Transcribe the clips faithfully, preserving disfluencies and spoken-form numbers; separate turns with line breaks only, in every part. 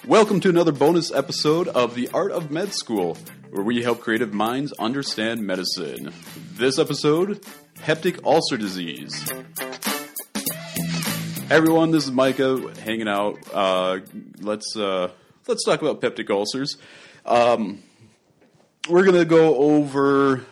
Welcome to another bonus episode of The Art of Med School, where we help creative minds understand medicine. This episode, peptic ulcer disease. Hey everyone, this is Micah hanging out. Uh, let's uh, let's talk about peptic ulcers. Um, we're gonna go over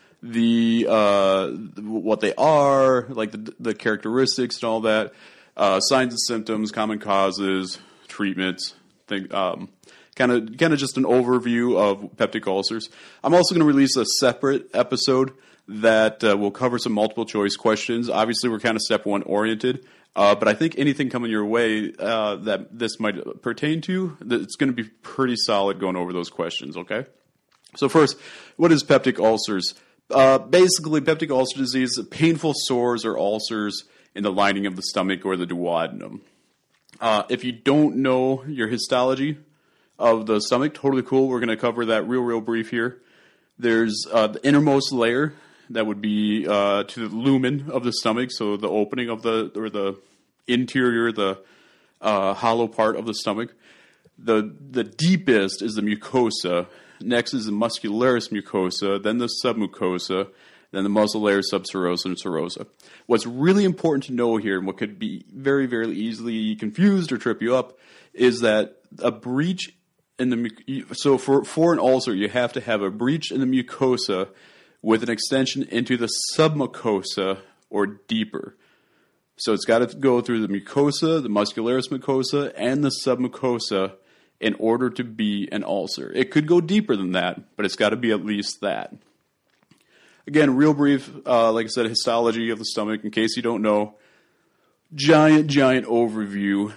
the uh, what they are, like the, the characteristics and all that, uh, signs and symptoms, common causes, treatments. Think, um, kind of, kind of just an overview of peptic ulcers. I'm also going to release a separate episode that uh, will cover some multiple choice questions. Obviously, we're kind of step one oriented, uh, but I think anything coming your way uh, that this might pertain to, it's going to be pretty solid going over those questions. Okay. So first, what is peptic ulcers? Uh, basically, peptic ulcer disease, painful sores or ulcers in the lining of the stomach or the duodenum. Uh, if you don't know your histology of the stomach, totally cool. We're going to cover that real, real brief here. There's uh, the innermost layer that would be uh, to the lumen of the stomach, so the opening of the, or the interior, the uh, hollow part of the stomach. The, the deepest is the mucosa. Next is the muscularis mucosa, then the submucosa, then the muscle layer, subserosa, and serosa. What's really important to know here, and what could be very, very easily confused or trip you up, is that a breach in the so for for an ulcer, you have to have a breach in the mucosa with an extension into the submucosa or deeper. So it's got to go through the mucosa, the muscularis mucosa, and the submucosa in order to be an ulcer. It could go deeper than that, but it's got to be at least that. Again, real brief, uh, like I said, histology of the stomach, in case you don't know. Giant, giant overview.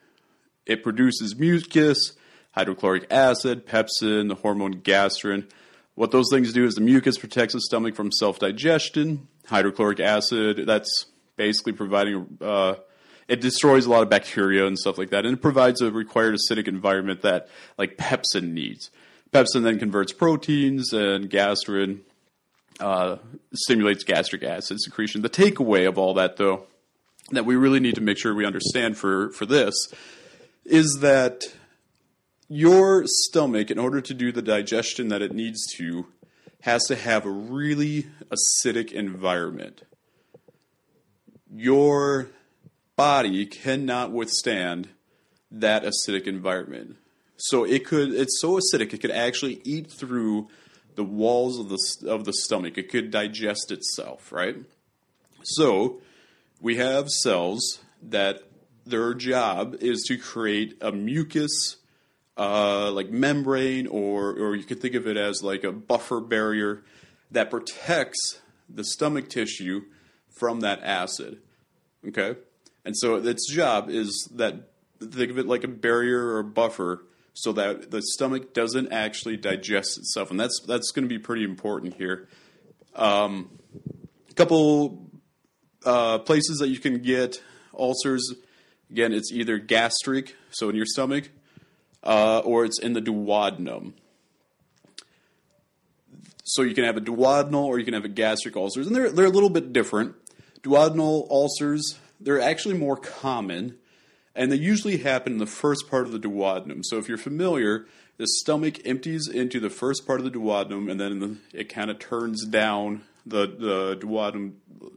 It produces mucus, hydrochloric acid, pepsin, the hormone gastrin. What those things do is the mucus protects the stomach from self-digestion. Hydrochloric acid, that's basically providing, uh, it destroys a lot of bacteria and stuff like that, and it provides a required acidic environment that, like, pepsin needs. Pepsin then converts proteins, and gastrin Uh, stimulates gastric acid secretion. The takeaway of all that, though, that we really need to make sure we understand for, for this, is that your stomach, in order to do the digestion that it needs to, has to have a really acidic environment. Your body cannot withstand that acidic environment. So it could, it's so acidic, it could actually eat through the walls of the of the stomach. It could digest itself, right? So we have cells that their job is to create a mucus, uh, like membrane, or or you could think of it as like a buffer barrier that protects the stomach tissue from that acid. Okay, and so its job is that, think of it like a barrier or a buffer, so that the stomach doesn't actually digest itself. And that's that's going to be pretty important here. Um, a couple uh, places that you can get ulcers. Again, it's either gastric, so in your stomach, uh, or it's in the duodenum. So you can have a duodenal or you can have a gastric ulcers. And they're, they're a little bit different. Duodenal ulcers, they're actually more common, and they usually happen in the first part of the duodenum. So if you're familiar, the stomach empties into the first part of the duodenum, and then the, it kind of turns down. The, the duodenum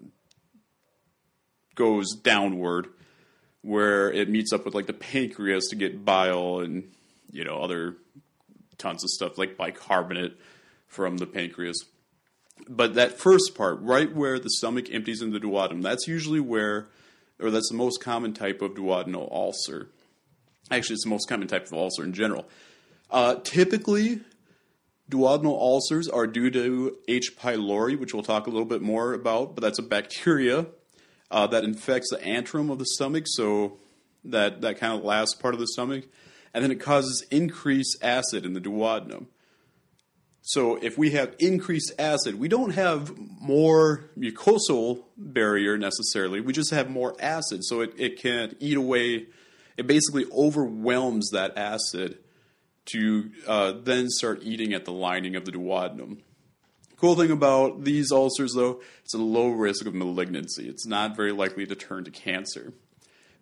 goes downward, where it meets up with like the pancreas to get bile and, you know, other tons of stuff like bicarbonate from the pancreas. But that first part, right where the stomach empties into the duodenum, that's usually where, or that's the most common type of duodenal ulcer. Actually, it's the most common type of ulcer in general. Uh, typically, duodenal ulcers are due to H. pylori, which we'll talk a little bit more about, but that's a bacteria uh, that infects the antrum of the stomach, so that, that kind of last part of the stomach, and then it causes increased acid in the duodenum. So if we have increased acid, we don't have more mucosal barrier necessarily. We just have more acid. So it, it can eat away. It basically overwhelms that acid to uh, then start eating at the lining of the duodenum. Cool thing about these ulcers, though, it's a low risk of malignancy. It's not very likely to turn to cancer.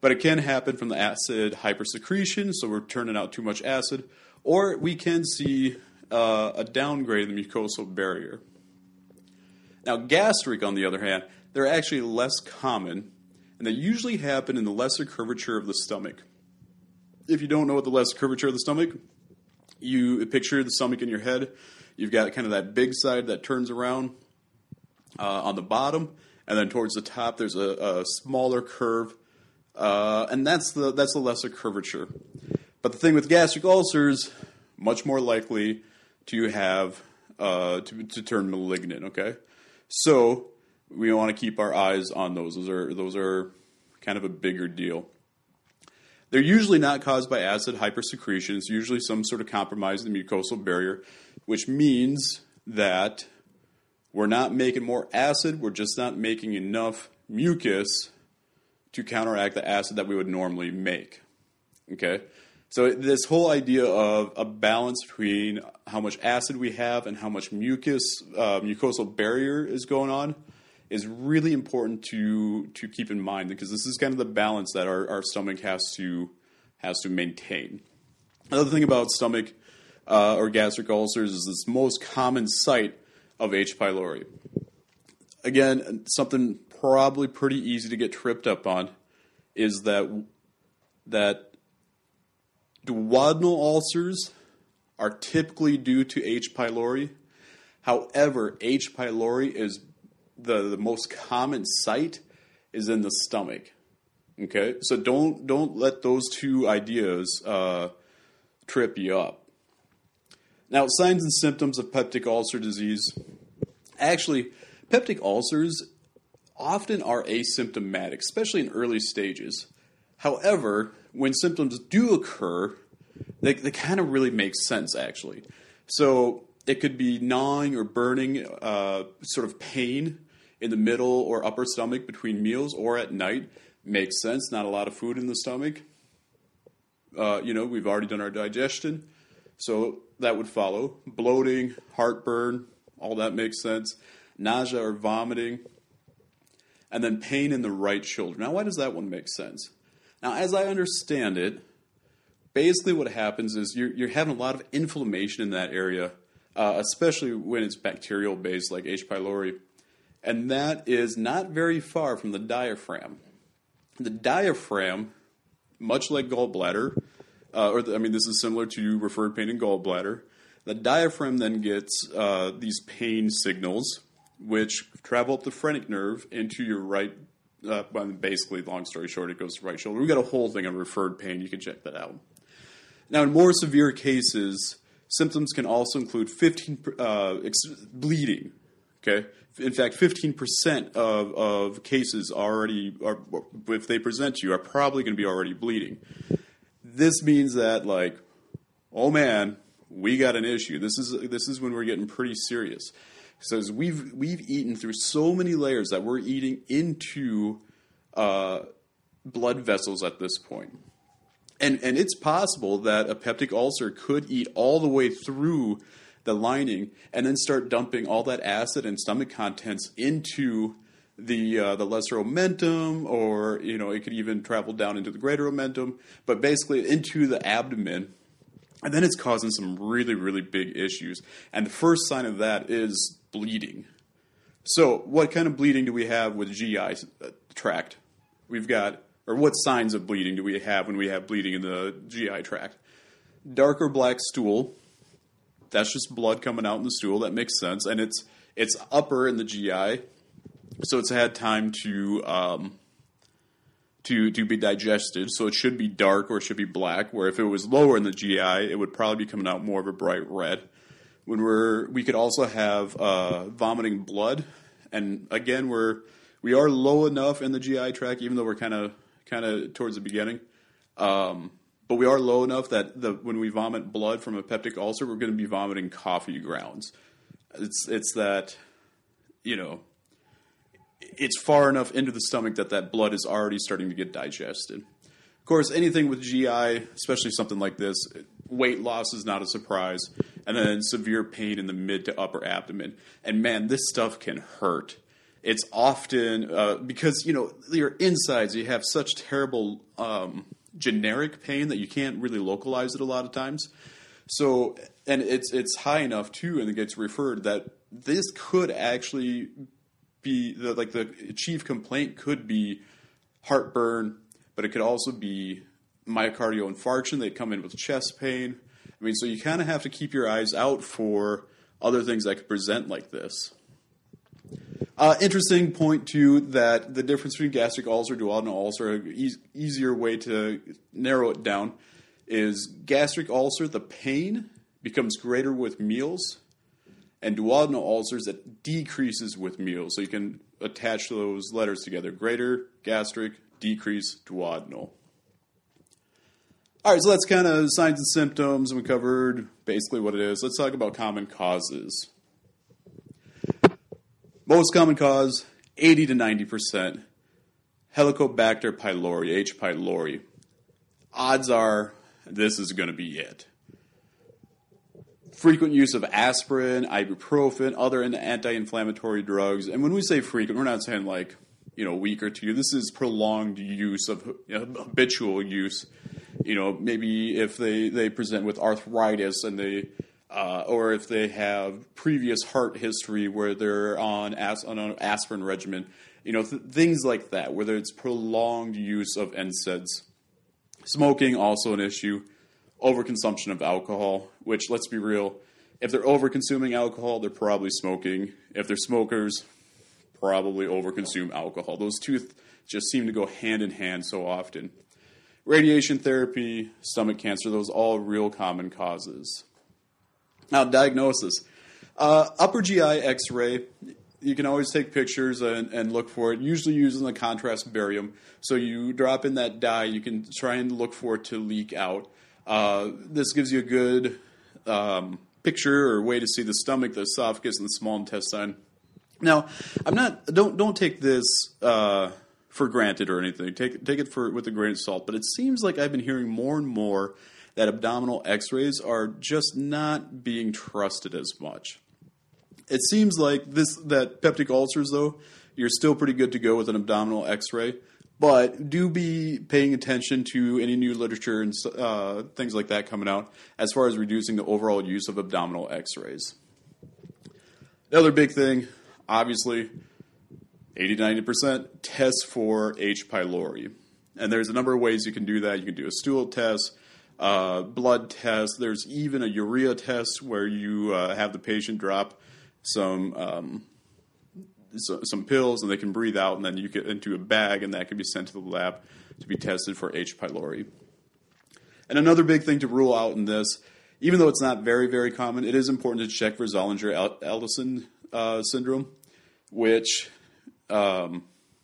But it can happen from the acid hypersecretion, so we're turning out too much acid, or we can see uh, a downgrade in the mucosal barrier. Now, gastric, on the other hand, they're actually less common, and they usually happen in the lesser curvature of the stomach. If you don't know what the lesser curvature of the stomach, you picture the stomach in your head. You've got kind of that big side that turns around uh, on the bottom, and then towards the top there's a, a smaller curve, uh, and that's the that's the lesser curvature. But the thing with gastric ulcers, much more likely to have uh, to, to turn malignant. Okay, so we want to keep our eyes on those. Those are those are kind of a bigger deal. They're usually not caused by acid hypersecretion. It's usually some sort of compromise in the mucosal barrier, which means that we're not making more acid. We're just not making enough mucus to counteract the acid that we would normally make. Okay? So this whole idea of a balance between how much acid we have and how much mucus, uh, mucosal barrier is going on is really important to to keep in mind, because this is kind of the balance that our, our stomach has to has to maintain. Another thing about stomach uh, or gastric ulcers is this most common site of H. pylori. Again, something probably pretty easy to get tripped up on is that that duodenal ulcers are typically due to H. pylori. However, H. pylori is The, the most common site is in the stomach. Okay, so don't don't let those two ideas uh, trip you up. Now, signs and symptoms of peptic ulcer disease. Actually, peptic ulcers often are asymptomatic, especially in early stages. However, when symptoms do occur, they they kind of really make sense, actually. So it could be gnawing or burning, uh, sort of pain in the middle or upper stomach between meals or at night. Makes sense. Not a lot of food in the stomach. Uh, you know, we've already done our digestion, so that would follow. Bloating, heartburn, all that makes sense. Nausea or vomiting. And then pain in the right shoulder. Now, why does that one make sense? Now, as I understand it, basically what happens is you're, you're having a lot of inflammation in that area, uh, especially when it's bacterial-based like H. pylori. And that is not very far from the diaphragm. The diaphragm, much like gallbladder, uh, or the, I mean, this is similar to referred pain in gallbladder. The diaphragm then gets uh, these pain signals, which travel up the phrenic nerve into your right. Uh, well, basically, long story short, it goes to the right shoulder. We've got a whole thing on referred pain. You can check that out. Now, in more severe cases, symptoms can also include fifteen uh, ex- bleeding. Okay. In fact, fifteen percent of, of cases already, are, if they present to you, are probably going to be already bleeding. This means that, like, oh man, we got an issue. This is this is when we're getting pretty serious. So as we've we've eaten through so many layers that we're eating into uh, blood vessels at this point, and and it's possible that a peptic ulcer could eat all the way through the lining, and then start dumping all that acid and stomach contents into the uh, the lesser omentum, or you know, it could even travel down into the greater omentum, but basically into the abdomen, and then it's causing some really, really big issues. And the first sign of that is bleeding. So, what kind of bleeding do we have with G I tract? We've got, or what signs of bleeding do we have when we have bleeding in the G I tract? Dark or black stool. That's just blood coming out in the stool. That makes sense. And it's it's upper in the G I, so it's had time to um, to to be digested. So it should be dark or it should be black. Where if it was lower in the G I, it would probably be coming out more of a bright red. When we're we could also have uh, vomiting blood, and again we're we are low enough in the G I tract, even though we're kind of kind of towards the beginning. Um, But we are low enough that the, when we vomit blood from a peptic ulcer, we're going to be vomiting coffee grounds. It's it's that, you know, it's far enough into the stomach that that blood is already starting to get digested. Of course, anything with G I, especially something like this, weight loss is not a surprise. And then severe pain in the mid to upper abdomen. And man, this stuff can hurt. it's often uh, because, you know, your insides, you have such terrible um, generic pain that you can't really localize it a lot of times. So, and it's it's high enough too, and it gets referred that this could actually be the, like the chief complaint could be heartburn, but it could also be myocardial infarction. They come in with chest pain. I mean, so you kind of have to keep your eyes out for other things that could present like this. Uh, interesting point too that the difference between gastric ulcer, duodenal ulcer, an e- easier way to narrow it down is gastric ulcer, the pain becomes greater with meals, and duodenal ulcers, it decreases with meals. So you can attach those letters together. Greater gastric, decrease duodenal. All right, so that's kind of signs and symptoms. We covered basically what it is. Let's talk about common causes. Most common cause, eighty to ninety percent, Helicobacter pylori, H. pylori. Odds are this is going to be it. Frequent use of aspirin, ibuprofen, other anti-inflammatory drugs. And when we say frequent, we're not saying like, you know, a week or two. This is prolonged use of you know, habitual use. You know, maybe if they, they present with arthritis and they, uh, or if they have previous heart history where they're on, as, on an aspirin regimen, you know, th- things like that, whether it's prolonged use of N SAIDs. Smoking, also an issue. Overconsumption of alcohol, which, let's be real, if they're over-consuming alcohol, they're probably smoking. If they're smokers, probably over-consume alcohol. Those two th- just seem to go hand in hand so often. Radiation therapy, stomach cancer, those are all real common causes. Now, diagnosis. Uh, upper G I X-ray, you can always take pictures and, and look for it, usually using the contrast barium. So you drop in that dye, you can try and look for it to leak out. Uh, this gives you a good um, picture or way to see the stomach, the esophagus, and the small intestine. Now, I'm not don't don't take this uh, for granted or anything. Take take it for with a grain of salt. But it seems like I've been hearing more and more that abdominal X-rays are just not being trusted as much. It seems like this that peptic ulcers, though, you're still pretty good to go with an abdominal X-ray. But do be paying attention to any new literature and uh, things like that coming out as far as reducing the overall use of abdominal X-rays. The other big thing, obviously, eighty to ninety percent, test for H. pylori. And there's a number of ways you can do that. You can do a stool test, uh, blood test. There's even a urea test where you uh, have the patient drop some... Um, So, some pills, and they can breathe out, and then you get into a bag, and that can be sent to the lab to be tested for H. pylori. And another big thing to rule out in this, even though it's not very, very common, it is important to check for Zollinger-Ellison uh, syndrome, which um,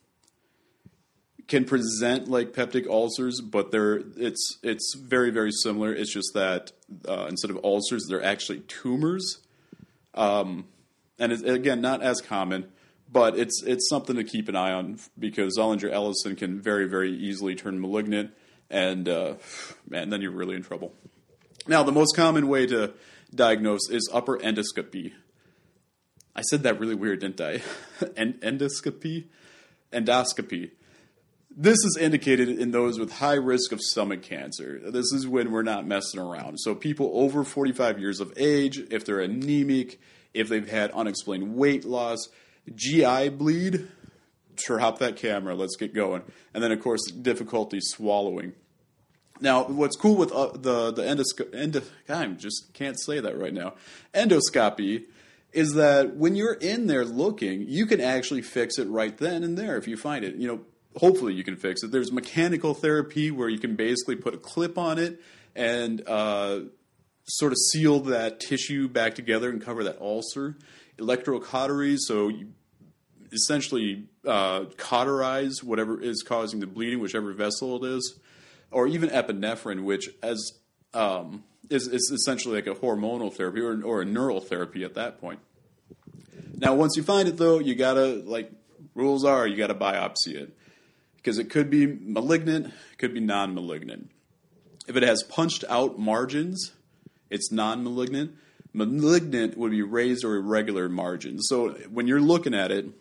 can present like peptic ulcers, but they're it's it's very, very similar. It's just that uh, instead of ulcers, they're actually tumors. Um, and it's, again, not as common. But it's it's something to keep an eye on because Zollinger-Ellison can very, very easily turn malignant, and uh, man, then you're really in trouble. Now, the most common way to diagnose is upper endoscopy. I said that really weird, didn't I? endoscopy? Endoscopy. This is indicated in those with high risk of stomach cancer. This is when we're not messing around. So people over forty-five years of age, if they're anemic, if they've had unexplained weight loss, G I bleed, sure, hop that camera, let's get going. And then, of course, difficulty swallowing. Now, what's cool with uh, the, the endoscopy, endo, God, I just can't say that right now, endoscopy, is that when you're in there looking, you can actually fix it right then and there if you find it. You know, hopefully you can fix it. There's mechanical therapy where you can basically put a clip on it and uh, sort of seal that tissue back together and cover that ulcer. Electrocautery, so you essentially uh, cauterize whatever is causing the bleeding, whichever vessel it is, or even epinephrine, which as um, is, is essentially like a hormonal therapy or, or a neural therapy at that point. Now, once you find it, though, you gotta, like rules are, you gotta biopsy it because it could be malignant, it could be non-malignant. If it has punched out margins, it's non-malignant. Malignant would be raised or irregular margins. So when you're looking at it,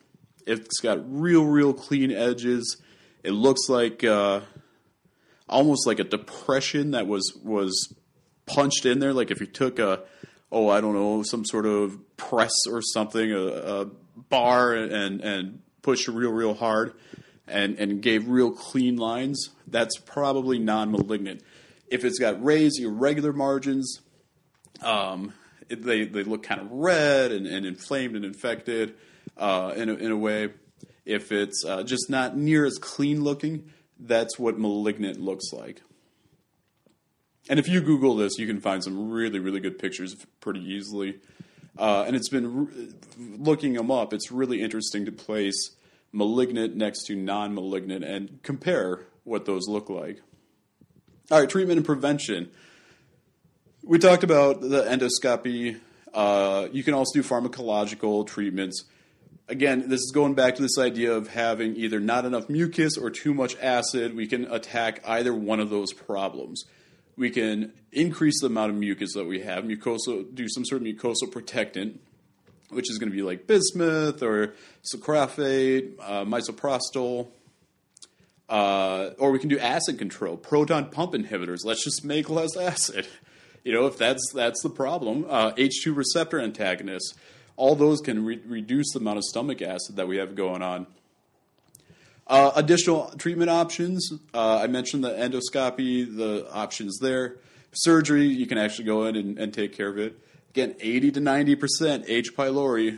It's got real, real clean edges. It looks like uh, almost like a depression that was was punched in there. Like if you took a, oh, I don't know, some sort of press or something, a, a bar, and and pushed real, real hard, and and gave real clean lines. That's probably non-malignant. If it's got raised, irregular margins, um, it, they they look kind of red and, and inflamed and infected uh, in a, in a way. If it's uh, just not near as clean looking, that's what malignant looks like. And if you Google this, you can find some really, really good pictures pretty easily. Uh, and it's been re- looking them up. It's really interesting to place malignant next to non-malignant and compare what those look like. All right, treatment and prevention. We talked about the endoscopy. Uh, you can also do pharmacological treatments. Again, this is going back to this idea of having either not enough mucus or too much acid. We can attack either one of those problems. We can increase the amount of mucus that we have, mucosal, do some sort of mucosal protectant, which is going to be like bismuth or sucralfate, uh, misoprostol. Uh, or we can do acid control, proton pump inhibitors. Let's just make less acid. You know, if that's that's the problem. Uh, H two receptor antagonists. All those can re- reduce the amount of stomach acid that we have going on. Uh, additional treatment options. Uh, I mentioned the endoscopy, the options there. Surgery, you can actually go in and, and take care of it. Again, eighty to ninety percent H. pylori.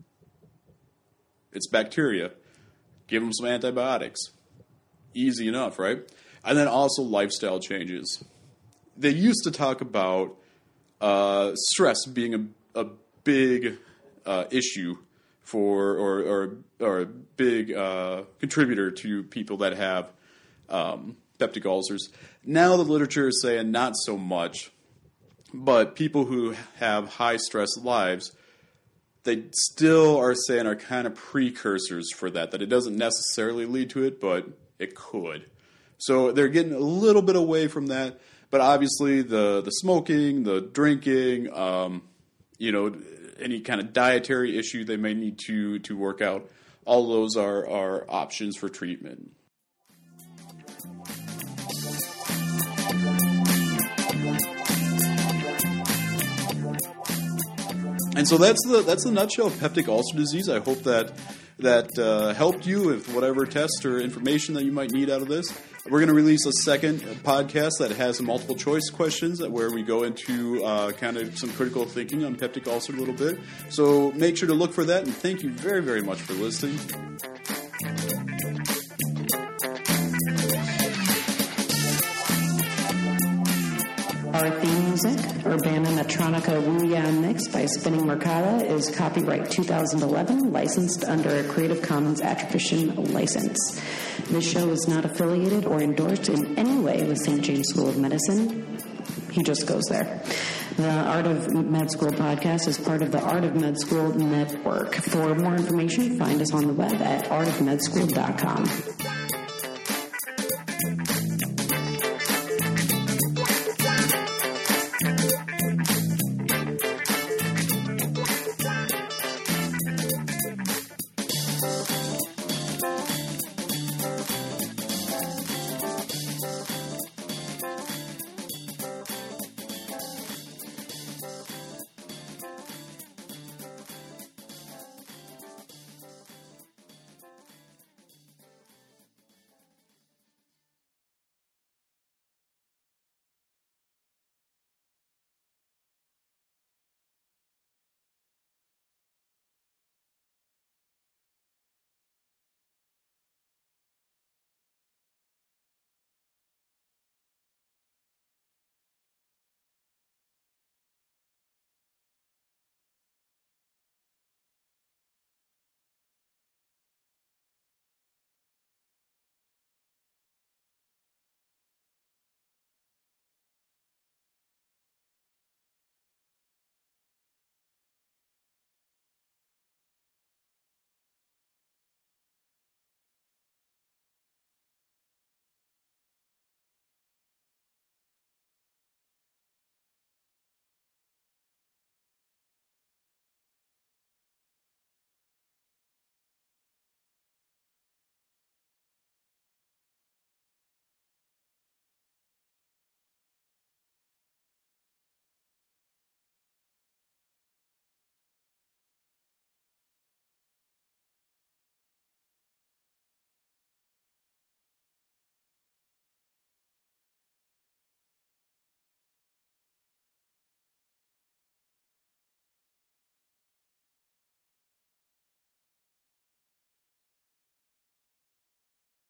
It's bacteria. Give them some antibiotics. Easy enough, right? And then also lifestyle changes. They used to talk about uh, stress being a, a big uh, issue for, or or, or a big uh, contributor to people that have um, peptic ulcers. Now the literature is saying not so much, but people who have high stress lives, they still are saying are kind of precursors for that, that it doesn't necessarily lead to it, but it could. So they're getting a little bit away from that, but obviously the, the smoking, the drinking, um, you know, any kind of dietary issue they may need to, to work out, all those are, are options for treatment. And so that's the that's the nutshell of peptic ulcer disease. I hope that that uh, helped you with whatever test or information that you might need out of this. We're going to release a second podcast that has some multiple choice questions where we go into uh, kind of some critical thinking on peptic ulcer a little bit. So make sure to look for that, and thank you very, very much for listening.
Our theme music, Urbana Metronica Wuya Mix by Spinning Mercada, is copyright two thousand eleven, licensed under a Creative Commons Attribution license. This show is not affiliated or endorsed in any way with Saint James School of Medicine. He just goes there. The Art of Med School podcast is part of the Art of Med School network. For more information, find us on the web at art of med school dot com.